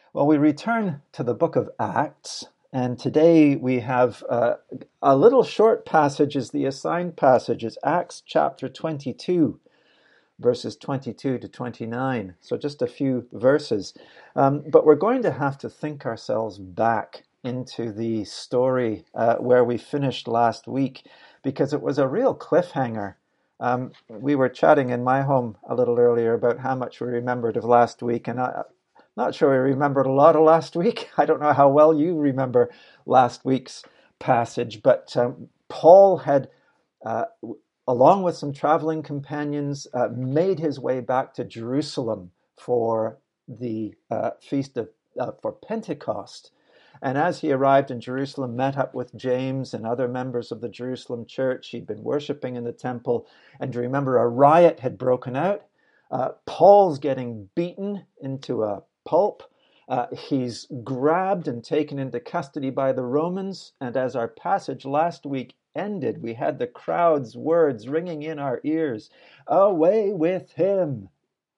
Well, we return to the book of Acts, and today we have a little short passage as the assigned passage. It's Acts chapter 22, verses 22 to 29. So just a few verses. But we're going to have to think ourselves back into the story where we finished last week, because it was a real cliffhanger. We were chatting in my home a little earlier about how much we remembered of last week, and I'm not sure we remembered a lot of last week. I don't know how well you remember last week's passage, but Paul had, along with some traveling companions, made his way back to Jerusalem for the feast of for Pentecost. And as he arrived in Jerusalem, met up with James and other members of the Jerusalem church. He'd been worshiping in the temple. And do you remember a riot had broken out? Paul's getting beaten into a pulp. He's grabbed and taken into custody by the Romans. And as our passage last week ended, we had the crowd's words ringing in our ears, "Away with him."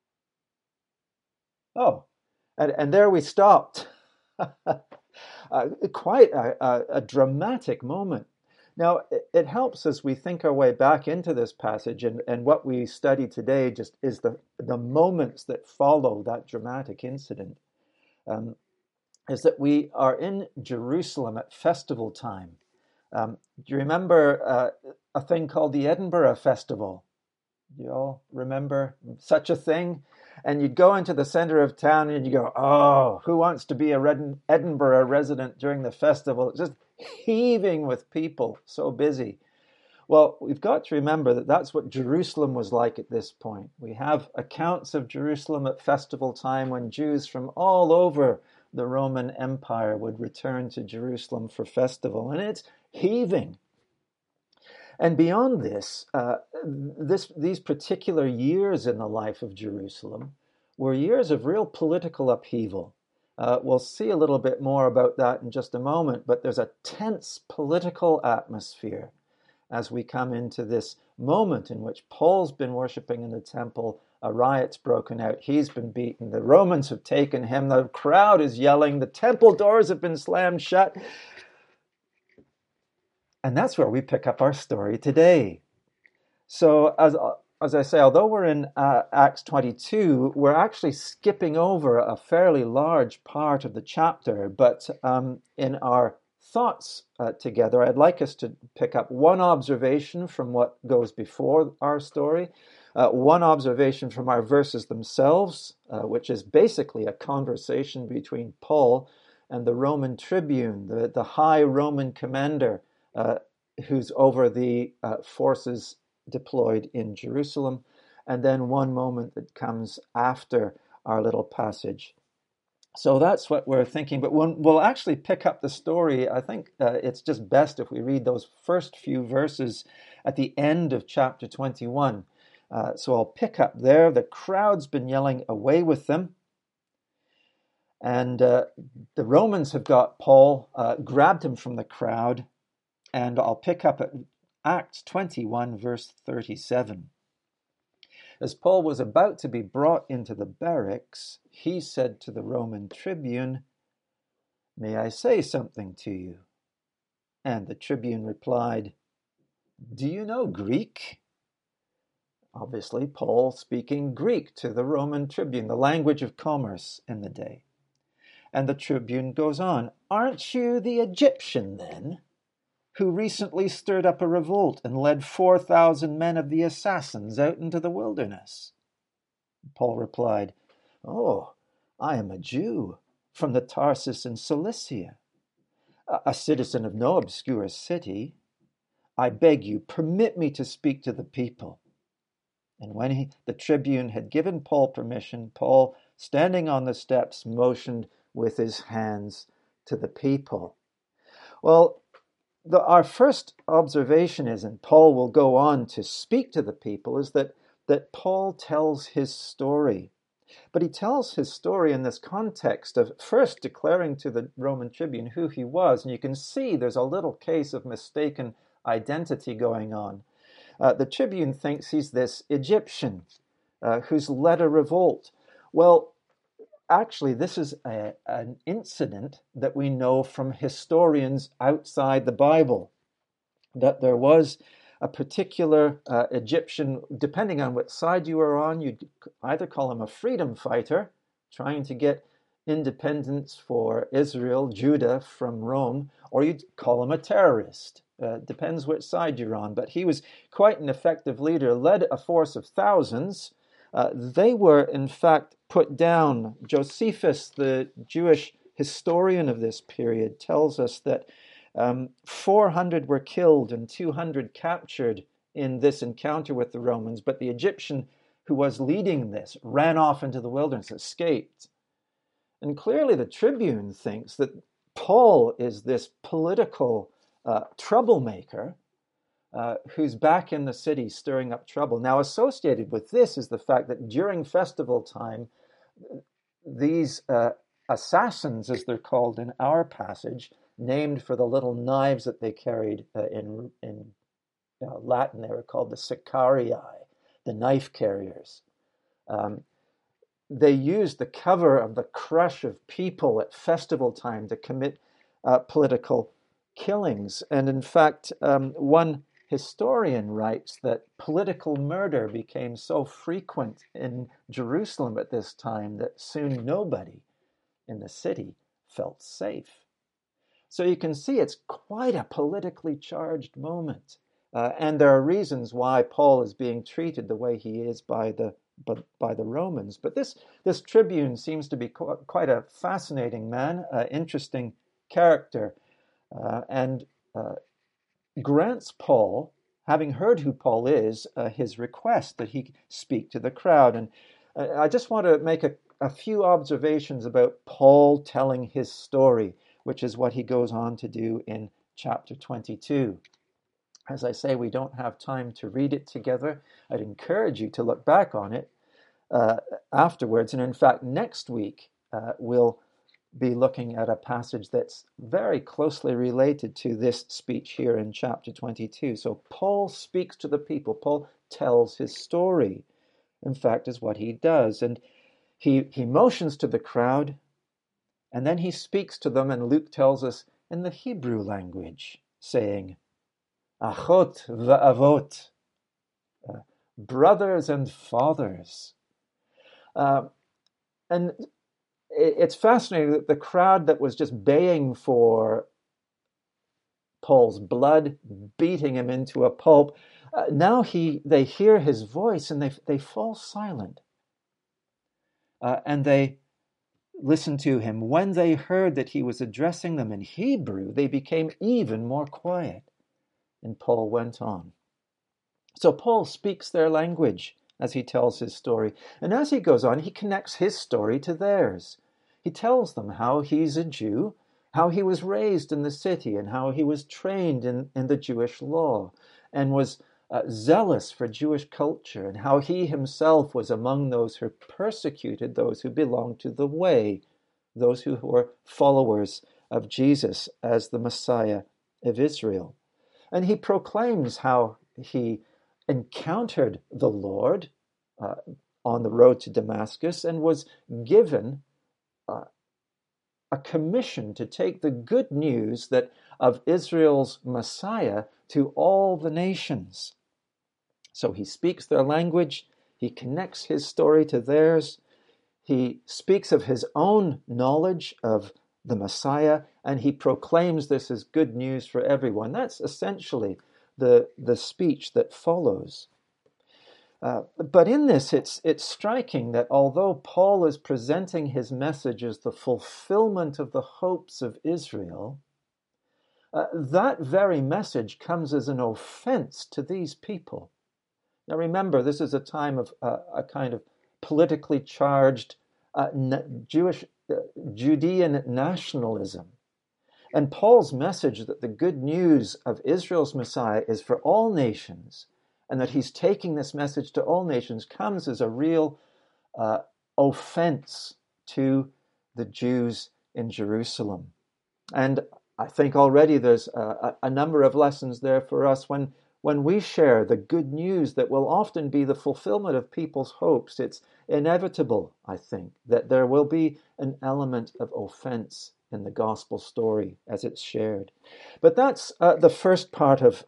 Oh, and there we stopped. Quite a dramatic moment. Now, it helps as we think our way back into this passage, and what we study today just is the moments that follow that dramatic incident, is that we are in Jerusalem at festival time. Do you remember a thing called the Edinburgh Festival? You all remember such a thing? And you'd go into the center of town and you go, oh, who wants to be a Edinburgh resident during the festival? It's just heaving with people, so busy. Well, we've got to remember that that's what Jerusalem was like at this point. We have accounts of Jerusalem at festival time when Jews from all over the Roman Empire would return to Jerusalem for festival, and it's heaving. And beyond this, these particular years in the life of Jerusalem were years of real political upheaval. We'll see a little bit more about that in just a moment, but there's a tense political atmosphere as we come into this moment in which Paul's been worshiping in the temple, a riot's broken out, he's been beaten, the Romans have taken him, the crowd is yelling, the temple doors have been slammed shut. And that's where we pick up our story today. So as I say, although we're in Acts 22, we're actually skipping over a fairly large part of the chapter. But in our thoughts together, I'd like us to pick up one observation from what goes before our story, one observation from our verses themselves, which is basically a conversation between Paul and the Roman tribune, the high Roman commander, who's over the forces deployed in Jerusalem, and then one moment that comes after our little passage. So that's what we're thinking. But when we'll actually pick up the story, I think it's just best if we read those first few verses at the end of chapter 21. So I'll pick up there. The crowd's been yelling, "Away with them." And the Romans have got Paul, grabbed him from the crowd. And I'll pick up at Acts 21, verse 37. As Paul was about to be brought into the barracks, he said to the Roman tribune, "May I say something to you?" And the tribune replied, "Do you know Greek?" Obviously, Paul speaking Greek to the Roman tribune, the language of commerce in the day. And the tribune goes on, "Aren't you the Egyptian then, who recently stirred up a revolt and led 4,000 men of the assassins out into the wilderness?" Paul replied, "Oh, I am a Jew from the Tarsus in Cilicia, a citizen of no obscure city. I beg you, permit me to speak to the people." And when the tribune had given Paul permission, Paul, standing on the steps, motioned with his hands to the people. Well, our first observation is, and Paul will go on to speak to the people, is that Paul tells his story. But he tells his story in this context of first declaring to the Roman tribune who he was. And you can see there's a little case of mistaken identity going on. The tribune thinks he's this Egyptian who's led a revolt. Well, actually, this is an incident that we know from historians outside the Bible, that there was a particular Egyptian, depending on what side you were on, you'd either call him a freedom fighter, trying to get independence for Israel, Judah from Rome, or you'd call him a terrorist. Depends which side you're on. But he was quite an effective leader, led a force of thousands. They were, in fact, put down. Josephus, the Jewish historian of this period, tells us that 400 were killed and 200 captured in this encounter with the Romans, but the Egyptian who was leading this ran off into the wilderness, escaped. And clearly the Tribune thinks that Paul is this political troublemaker who's back in the city stirring up trouble. Now, associated with this is the fact that during festival time, these assassins, as they're called in our passage, named for the little knives that they carried in Latin, they were called the sicarii, the knife carriers. They used the cover of the crush of people at festival time to commit political killings. And in fact, one historian writes that political murder became so frequent in Jerusalem at this time that soon nobody in the city felt safe. So you can see it's quite a politically charged moment. And there are reasons why Paul is being treated the way he is by the Romans. But this Tribune seems to be quite a fascinating man, interesting character, and grants Paul, having heard who Paul is, his request that he speak to the crowd. And I just want to make a few observations about Paul telling his story, which is what he goes on to do in chapter 22. As I say, we don't have time to read it together. I'd encourage you to look back on it afterwards. And in fact, next week, we'll be looking at a passage that's very closely related to this speech here in chapter 22. So Paul speaks to the people. Paul tells his story, in fact, is what he does. And he motions to the crowd, and then he speaks to them, and Luke tells us in the Hebrew language, saying, Achot va'avot, brothers and fathers. And it's fascinating that the crowd that was just baying for Paul's blood, beating him into a pulp, now they hear his voice and they fall silent. And they listen to him. When they heard that he was addressing them in Hebrew, they became even more quiet. And Paul went on. So Paul speaks their language as he tells his story. And as he goes on, he connects his story to theirs. He tells them how he's a Jew, how he was raised in the city, and how he was trained in the Jewish law, and was zealous for Jewish culture, and how he himself was among those who persecuted those who belonged to the way, those who were followers of Jesus as the Messiah of Israel. And he proclaims how he encountered the Lord on the road to Damascus and was given a commission to take the good news of Israel's Messiah to all the nations. So he speaks their language, he connects his story to theirs, he speaks of his own knowledge of the Messiah, and he proclaims this as good news for everyone. That's essentially the speech that follows. But in this, it's striking that although Paul is presenting his message as the fulfillment of the hopes of Israel, that very message comes as an offense to these people. Now remember, this is a time of a kind of politically charged Judean nationalism. And Paul's message that the good news of Israel's Messiah is for all nations, and that he's taking this message to all nations, comes as a real offense to the Jews in Jerusalem. And I think already there's a number of lessons there for us when when we share the good news that will often be the fulfillment of people's hopes, it's inevitable, I think, that there will be an element of offense in the gospel story as it's shared. But that's the first part of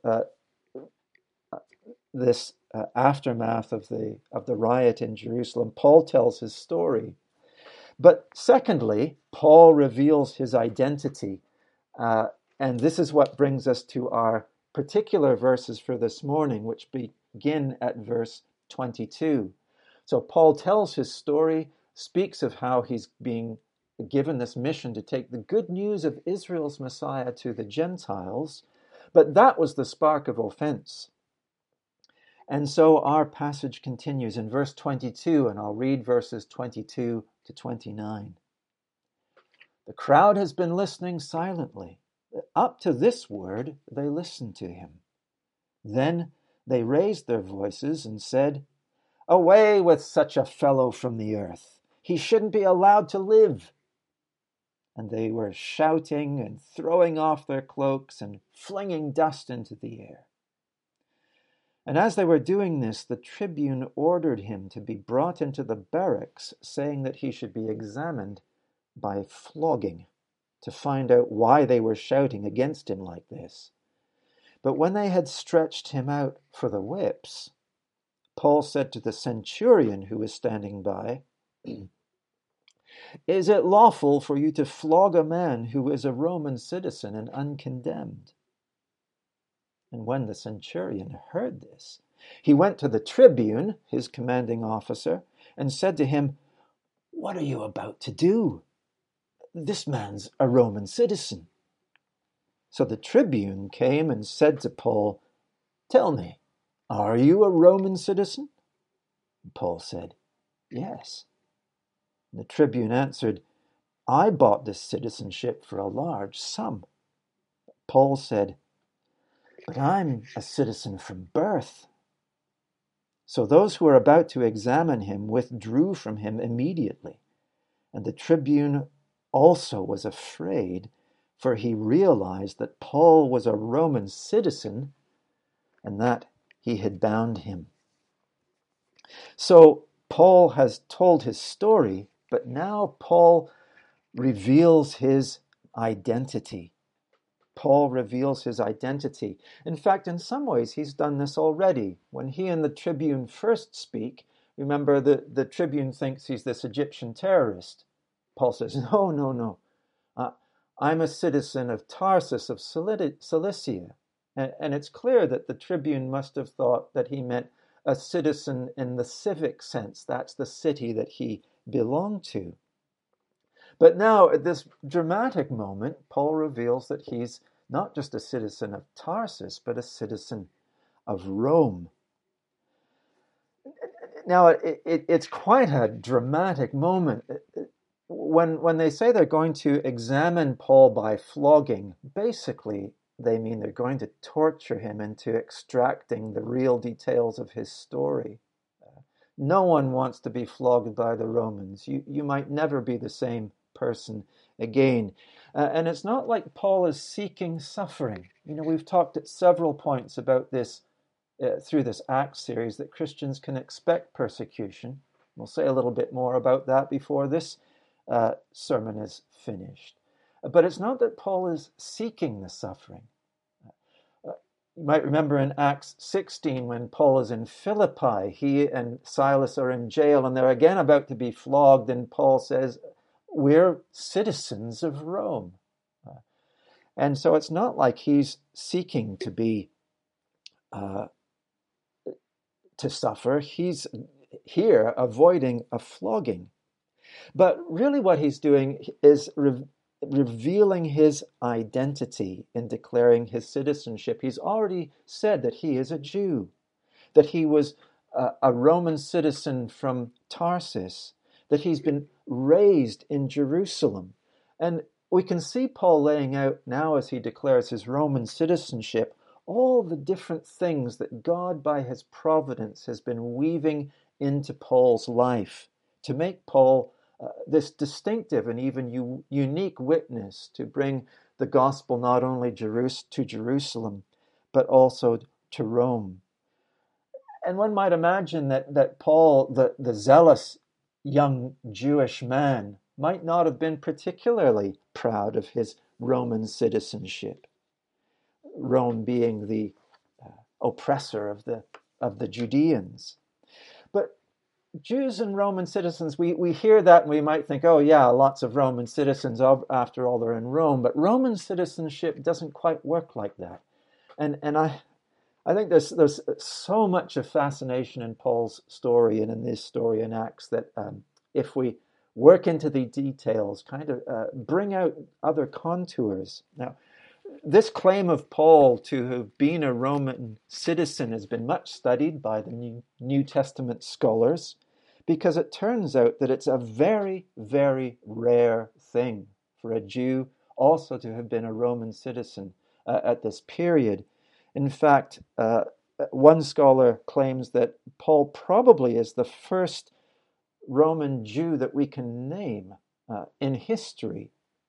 this aftermath of the riot in Jerusalem. Paul tells his story. But secondly, Paul reveals his identity. And this is what brings us to our particular verses for this morning, which begin at verse 22. So Paul tells his story, speaks of how he's being given this mission to take the good news of Israel's Messiah to the Gentiles, but that was the spark of offense. And so our passage continues in verse 22, and I'll read verses 22 to 29. The crowd has been listening silently. Up to this word, they listened to him. Then they raised their voices and said, "Away with such a fellow from the earth. He shouldn't be allowed to live." And they were shouting and throwing off their cloaks and flinging dust into the air. And as they were doing this, the tribune ordered him to be brought into the barracks, saying that he should be examined by flogging to find out why they were shouting against him like this. But when they had stretched him out for the whips, Paul said to the centurion who was standing by, "Is it lawful for you to flog a man who is a Roman citizen and uncondemned?" And when the centurion heard this, he went to the tribune, his commanding officer, and said to him, "What are you about to do? This man's a Roman citizen." So the tribune came and said to Paul, "Tell me, are you a Roman citizen?" And Paul said, "Yes." And the tribune answered, "I bought this citizenship for a large sum." Paul said, "But I'm a citizen from birth." So those who were about to examine him withdrew from him immediately. And the tribune also was afraid, for he realized that Paul was a Roman citizen and that he had bound him. So Paul has told his story, but now Paul reveals his identity. Paul reveals his identity. In fact, in some ways, he's done this already. When he and the tribune first speak, remember the tribune thinks he's this Egyptian terrorist. Paul says, No. I'm a citizen of Tarsus of Cilicia. And it's clear that the tribune must have thought that he meant a citizen in the civic sense. That's the city that he belonged to. But now, at this dramatic moment, Paul reveals that he's not just a citizen of Tarsus, but a citizen of Rome. Now, it's quite a dramatic moment. When they say they're going to examine Paul by flogging, basically they mean they're going to torture him into extracting the real details of his story. No one wants to be flogged by the Romans. You might never be the same person again. And it's not like Paul is seeking suffering. We've talked at several points about this through this Acts series, that Christians can expect persecution. We'll say a little bit more about that before this sermon is finished. But it's not that Paul is seeking the suffering. You might remember in Acts 16 when Paul is in Philippi, he and Silas are in jail and they're again about to be flogged, and Paul says, "We're citizens of Rome." And so it's not like he's seeking to be to suffer. He's here avoiding a flogging. But really what he's doing is revealing his identity in declaring his citizenship. He's already said that he is a Jew, that he was a Roman citizen from Tarsus, that he's been raised in Jerusalem. And we can see Paul laying out now, as he declares his Roman citizenship, all the different things that God, by his providence, has been weaving into Paul's life to make Paul this distinctive and even unique witness to bring the gospel not only to Jerusalem, but also to Rome. And one might imagine that Paul, the zealous young Jewish man, might not have been particularly proud of his Roman citizenship, Rome being the oppressor of the Judeans. But Jews and Roman citizens, we hear that and we might think, oh yeah, lots of Roman citizens, after all, they're in Rome. But Roman citizenship doesn't quite work like that. And I think there's so much of fascination in Paul's story and in this story in Acts that if we work into the details, kind of bring out other contours. Now, this claim of Paul to have been a Roman citizen has been much studied by the New Testament scholars, because it turns out that it's a very, very rare thing for a Jew also to have been a Roman citizen at this period. In fact, one scholar claims that Paul probably is the first Roman Jew that we can name in history.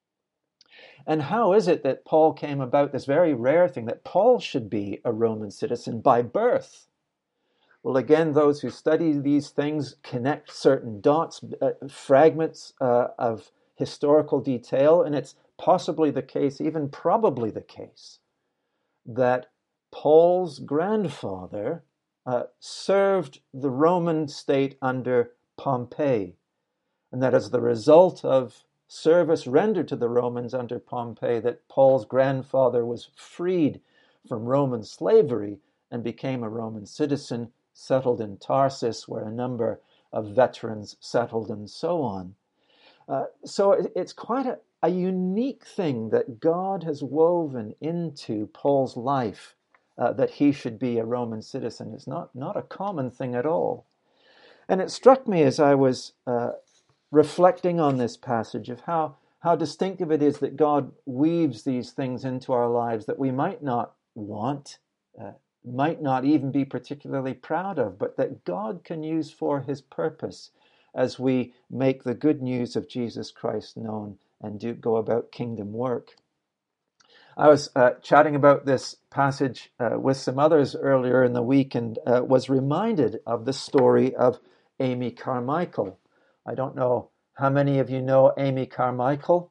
And how is it that Paul came about this very rare thing, that Paul should be a Roman citizen by birth? Well, again, those who study these things connect certain dots, fragments of historical detail, and it's possibly the case, even probably the case, that Paul's grandfather served the Roman state under Pompey, and that as the result of service rendered to the Romans under Pompey, that Paul's grandfather was freed from Roman slavery and became a Roman citizen, settled in Tarsus, where a number of veterans settled, and so on. So it's quite a unique thing that God has woven into Paul's life, that he should be a Roman citizen. It's not a common thing at all. And it struck me as I was reflecting on this passage of how distinctive it is that God weaves these things into our lives that we might not want, might not even be particularly proud of, but that God can use for his purpose as we make the good news of Jesus Christ known and go about kingdom work. I was chatting about this passage with some others earlier in the week, and was reminded of the story of Amy Carmichael. I don't know how many of you know Amy Carmichael,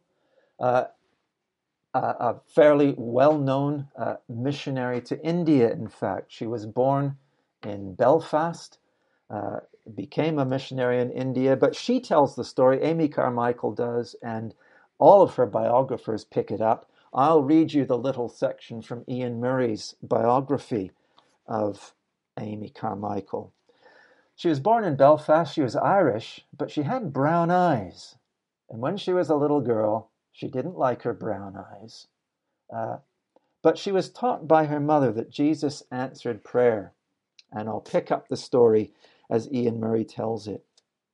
a fairly well-known missionary to India, in fact. She was born in Belfast, became a missionary in India, but she tells the story, Amy Carmichael does, and all of her biographers pick it up. I'll read you the little section from Ian Murray's biography of Amy Carmichael. She was born in Belfast. She was Irish, but she had brown eyes. And when she was a little girl, she didn't like her brown eyes. But she was taught by her mother that Jesus answered prayer. And I'll pick up the story as Ian Murray tells it.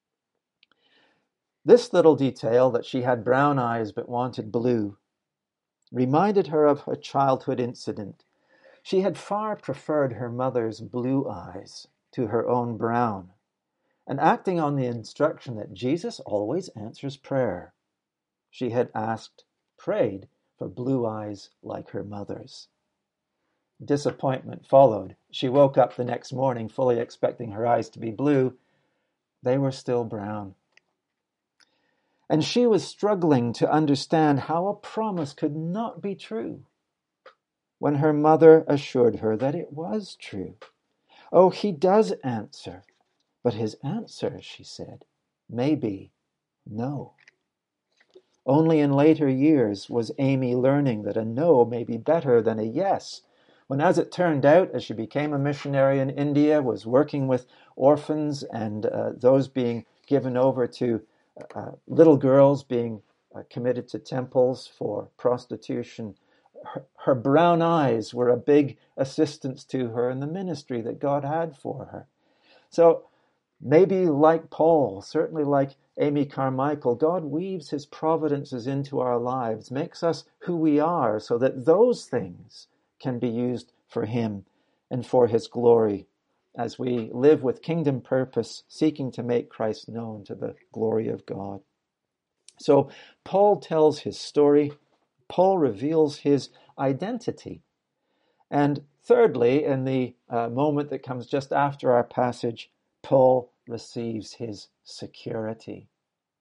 This little detail, that she had brown eyes but wanted blue, reminded her of a childhood incident. She had far preferred her mother's blue eyes to her own brown, and acting on the instruction that Jesus always answers prayer, she had prayed for blue eyes like her mother's. Disappointment followed. She woke up the next morning fully expecting her eyes to be blue. They were still brown. And she was struggling to understand how a promise could not be true, when her mother assured her that it was true. Oh, he does answer, but his answer, she said, may be no. Only in later years was Amy learning that a no may be better than a yes, when, as it turned out, as she became a missionary in India, was working with orphans and those being given over to little girls being committed to temples for prostitution, her brown eyes were a big assistance to her in the ministry that God had for her. So maybe like Paul, certainly like Amy Carmichael, God weaves his providences into our lives, makes us who we are, so that those things can be used for him and for his glory as we live with kingdom purpose, seeking to make Christ known to the glory of God. So Paul tells his story. Paul reveals his identity. And thirdly, in the moment that comes just after our passage, Paul receives his security.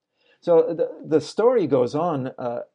So the story goes on.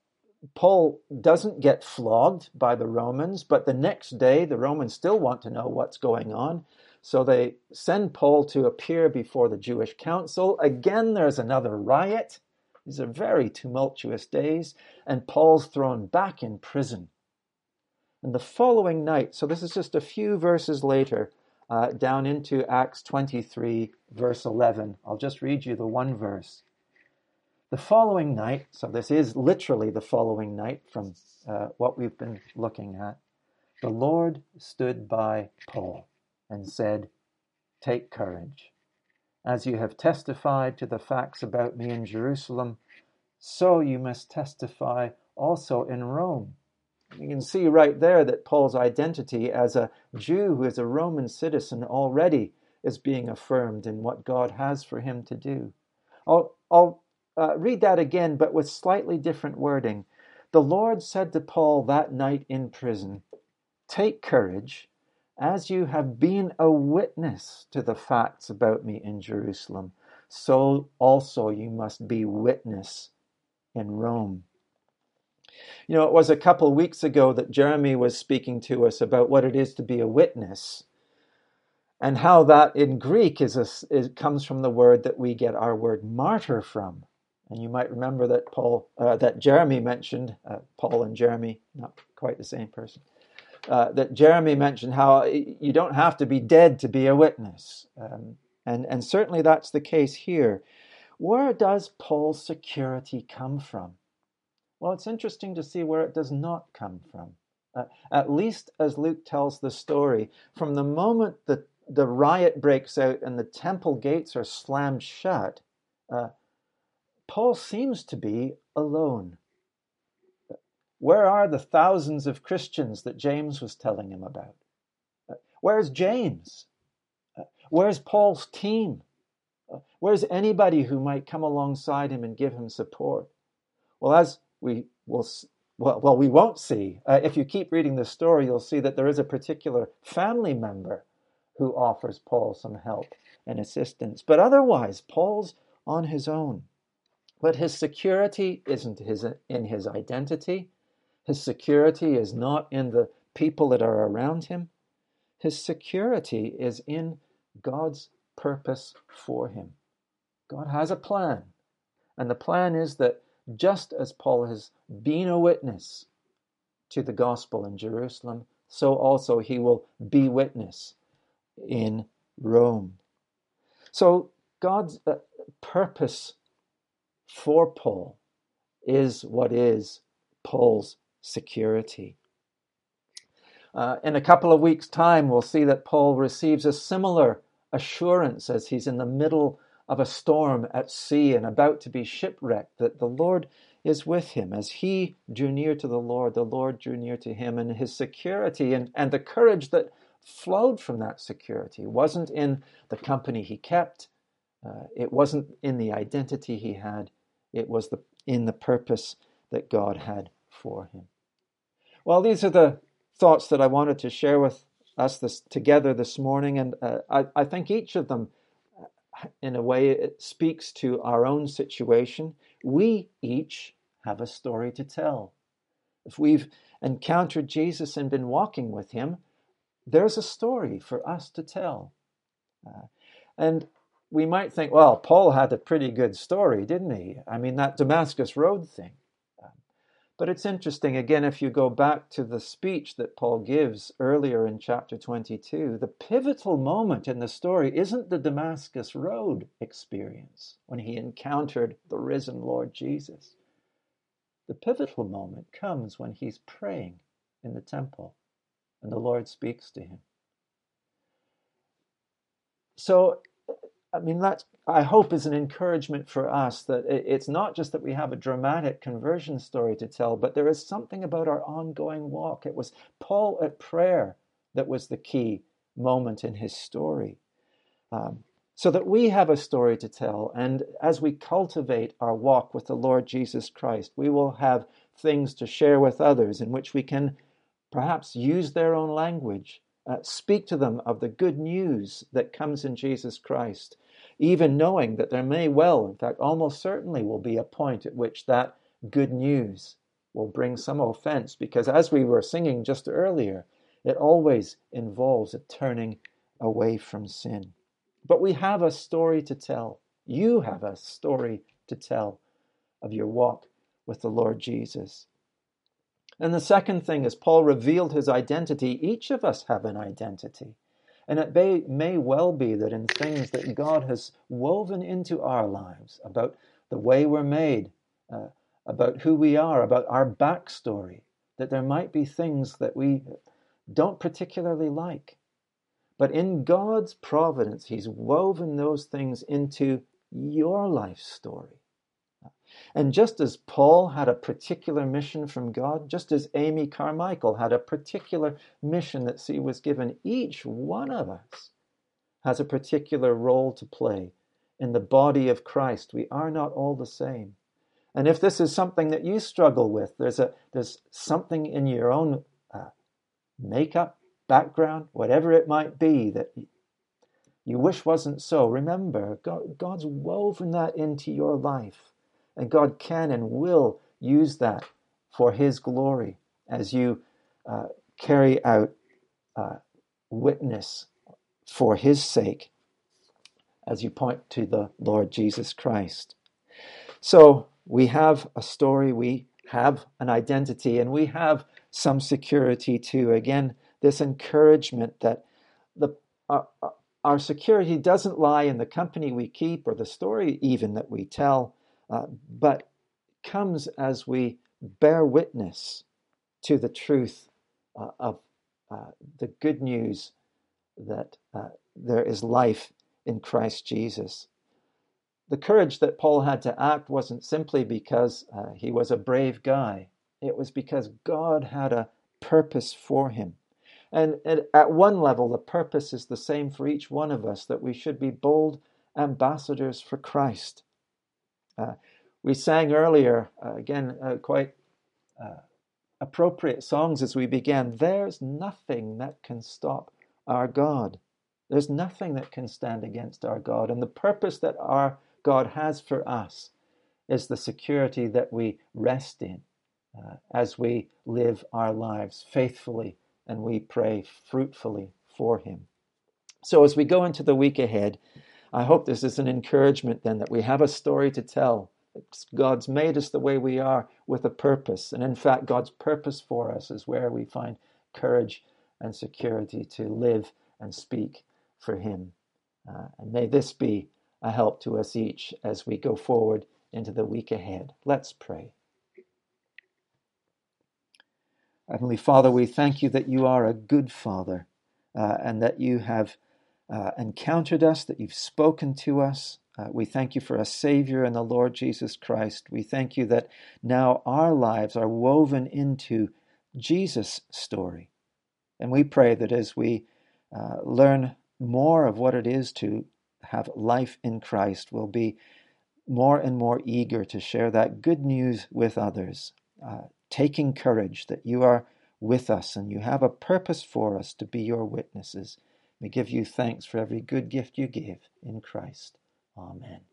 Paul doesn't get flogged by the Romans, but the next day the Romans still want to know what's going on. So they send Paul to appear before the Jewish council. Again, there's another riot. These are very tumultuous days, and Paul's thrown back in prison. And the following night, so this is just a few verses later, down into Acts 23, verse 11. I'll just read you the one verse. The following night, so this is literally the following night from what we've been looking at, the Lord stood by Paul and said, "Take courage. As you have testified to the facts about me in Jerusalem, so you must testify also in Rome." You can see right there that Paul's identity as a Jew who is a Roman citizen already is being affirmed in what God has for him to do. I'll read that again, but with slightly different wording. The Lord said to Paul that night in prison, "Take courage, as you have been a witness to the facts about me in Jerusalem, so also you must be witness in Rome." You know, it was a couple of weeks ago that Jeremy was speaking to us about what it is to be a witness, and how that in Greek comes from the word that we get our word martyr from. And you might remember that Jeremy mentioned, Paul and Jeremy, not quite the same person, that Jeremy mentioned how you don't have to be dead to be a witness. And certainly that's the case here. Where does Paul's security come from? Well, it's interesting to see where it does not come from. At least as Luke tells the story, from the moment that the riot breaks out and the temple gates are slammed shut, Paul seems to be alone. Where are the thousands of Christians that James was telling him about? Where's James? Where's Paul's team? Where's anybody who might come alongside him and give him support? Well, as we won't see. If you keep reading the story, you'll see that there is a particular family member who offers Paul some help and assistance. But otherwise, Paul's on his own. But his security isn't in his identity. His security is not in the people that are around him. His security is in God's purpose for him. God has a plan. And the plan is that just as Paul has been a witness to the gospel in Jerusalem, so also he will be witness in Rome. So God's purpose for Paul is what is Paul's security. In a couple of weeks' time, we'll see that Paul receives a similar assurance as he's in the middle of a storm at sea and about to be shipwrecked, that the Lord is with him. As he drew near to the Lord drew near to him, and his security and the courage that flowed from that security wasn't in the company he kept, it wasn't in the identity he had, it was in the purpose that God had for him. Well, these are the thoughts that I wanted to share with us together this morning, and I think each of them, in a way, it speaks to our own situation. We each have a story to tell. If we've encountered Jesus and been walking with him, there's a story for us to tell. And we might think, well, Paul had a pretty good story, didn't he? I mean, that Damascus Road thing. But it's interesting, again, if you go back to the speech that Paul gives earlier in chapter 22, the pivotal moment in the story isn't the Damascus Road experience when he encountered the risen Lord Jesus. The pivotal moment comes when he's praying in the temple and the Lord speaks to him. So, I mean, that, I hope, is an encouragement for us that it's not just that we have a dramatic conversion story to tell, but there is something about our ongoing walk. It was Paul at prayer that was the key moment in his story. So that we have a story to tell, and as we cultivate our walk with the Lord Jesus Christ, we will have things to share with others in which we can perhaps use their own language Speak to them of the good news that comes in Jesus Christ, even knowing that there may well, in fact, almost certainly will be a point at which that good news will bring some offense, because as we were singing just earlier, it always involves a turning away from sin. But we have a story to tell. You have a story to tell of your walk with the Lord Jesus. And the second thing is, Paul revealed his identity. Each of us have an identity. And it may well be that in things that God has woven into our lives, about the way we're made, about who we are, about our backstory, that there might be things that we don't particularly like. But in God's providence, he's woven those things into your life story. And just as Paul had a particular mission from God, just as Amy Carmichael had a particular mission that she was given, each one of us has a particular role to play in the body of Christ. We are not all the same. And if this is something that you struggle with, there's something in your own makeup, background, whatever it might be that you wish wasn't so, remember, God's woven that into your life. And God can and will use that for his glory as you carry out witness for his sake, as you point to the Lord Jesus Christ. So we have a story, we have an identity, and we have some security too. Again, this encouragement that our security doesn't lie in the company we keep or the story even that we tell, but comes as we bear witness to the truth of the good news that there is life in Christ Jesus. The courage that Paul had to act wasn't simply because he was a brave guy. It was because God had a purpose for him. And at one level, the purpose is the same for each one of us, that we should be bold ambassadors for Christ. We sang earlier, quite appropriate songs as we began. There's nothing that can stop our God. There's nothing that can stand against our God. And the purpose that our God has for us is the security that we rest in as we live our lives faithfully and we pray fruitfully for him. So as we go into the week ahead, I hope this is an encouragement then that we have a story to tell. God's made us the way we are with a purpose. And in fact, God's purpose for us is where we find courage and security to live and speak for him. And may this be a help to us each as we go forward into the week ahead. Let's pray. Heavenly Father, we thank you that you are a good Father and that you have encountered us, that you've spoken to us. We thank you for a Savior in the Lord Jesus Christ. We thank you that now our lives are woven into Jesus' story. And we pray that as we learn more of what it is to have life in Christ, we'll be more and more eager to share that good news with others, taking courage that you are with us and you have a purpose for us to be your witnesses. We give you thanks for every good gift you give in Christ. Amen.